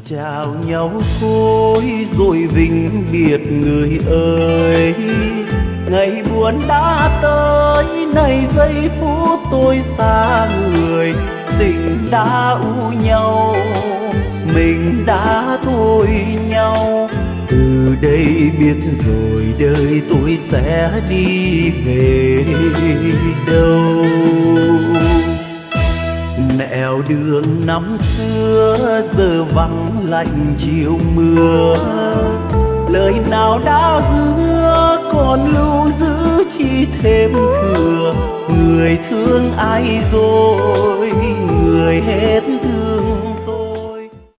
chào nhau thôi rồi vĩnh biệt người ơi. Ngày buồn đã tới, này giây phút tôi xa người. Tình đã u nhau, mình đã thôi nhau. Từ đây biết rồi đời tôi sẽ đi về đâu. Nẻo đường năm xưa giờ vắng lạnh chiều mưa. Lời nào đã hứa còn lưu giữ chỉ thêm thừa. Người thương ai rồi, người hết thương